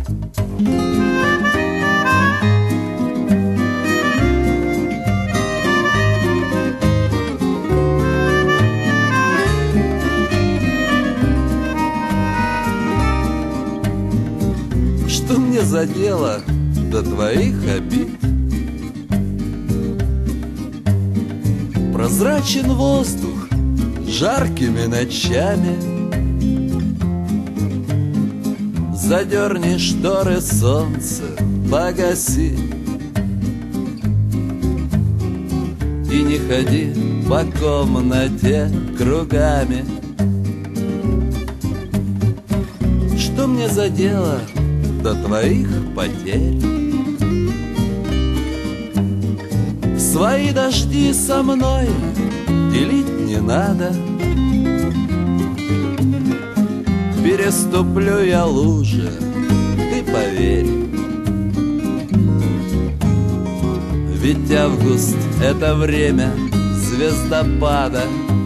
Что мне за дело до твоих обид? Прозрачен воздух жаркими ночами. Задерни шторы, солнце погаси, и не ходи по комнате кругами. Что мне за дело до твоих потерь? Свои дожди со мной делить не надо. Переступлю я лужи, ты поверь. Ведь август — это время звездопада.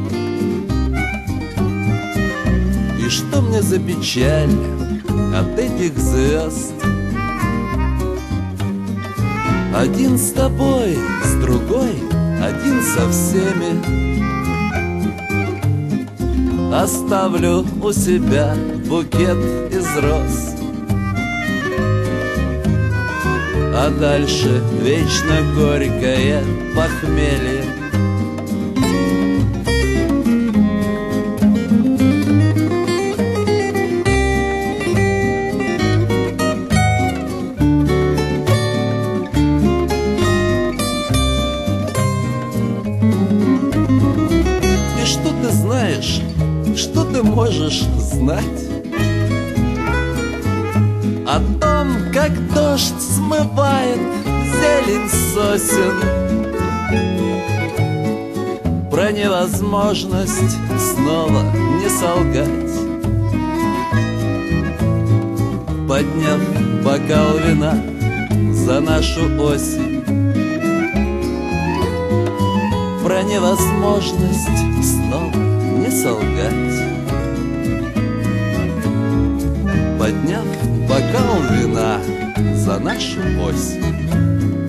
И что мне за печаль от этих звезд? Один с тобой, с другой, один со всеми. Оставлю у себя букет из роз, а дальше вечно горькое похмелье. И что ты знаешь? Что ты можешь знать о том, как дождь смывает зелень сосен, про невозможность снова не солгать, подняв бокал вина за нашу осень, про невозможность снова не солгать, подняв бокал вина за нашу осень.